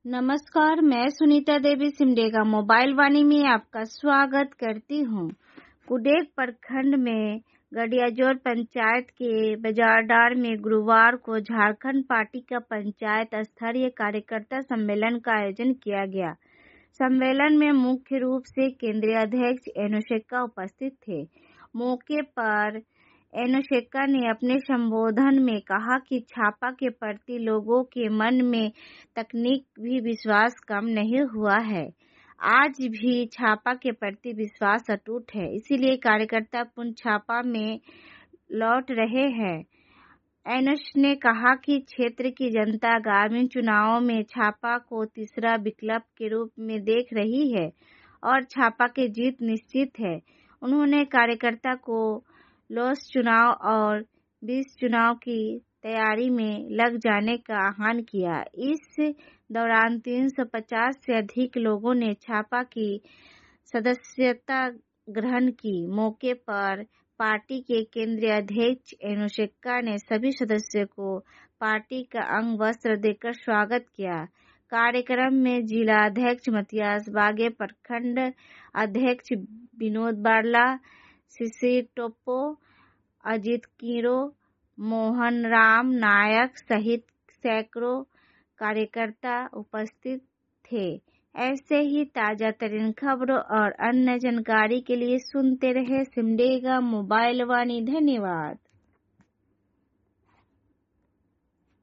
नमस्कार, मैं सुनीता देवी सिमडेगा मोबाइल वाणी में आपका स्वागत करती हूँ। कुडेक प्रखंड में गडियाजोर पंचायत के बाजारडार में गुरुवार को झारखंड पार्टी का पंचायत स्तरीय कार्यकर्ता सम्मेलन का आयोजन किया गया। सम्मेलन में मुख्य रूप से केंद्रीय अध्यक्ष एनो शेखा उपस्थित थे। मौके पर एनो शेखा ने अपने संबोधन में कहा कि छापा के प्रति लोगों के मन में तकनीक भी विश्वास कम नहीं हुआ है। आज भी छापा के प्रति विश्वास अटूट है, इसीलिए कार्यकर्ता पुनः छापा में लौट रहे हैं। एनोश ने कहा कि क्षेत्र की जनता आगामी चुनावों में छापा को तीसरा विकल्प के रूप में देख रही है और छापा की जीत निश्चित है। उन्होंने कार्यकर्ता को लोस चुनाव और 20 चुनाव की तैयारी में लग जाने का आह्वान किया। इस दौरान 350 से अधिक लोगों ने छापा की सदस्यता ग्रहण की। मौके पर पार्टी के केंद्रीय अध्यक्ष एनो शेखा ने सभी सदस्यों को पार्टी का अंग वस्त्र देकर स्वागत किया। कार्यक्रम में जिला अध्यक्ष मतियास बागे, प्रखंड अध्यक्ष विनोद बारला, शिशिर टोप्पो, अजित कीरो, मोहन राम नायक सहित सैकड़ों कार्यकर्ता उपस्थित थे। ऐसे ही ताजा तरीन खबरों और अन्य जानकारी के लिए सुनते रहे सिमडेगा मोबाइल वाणी। धन्यवाद।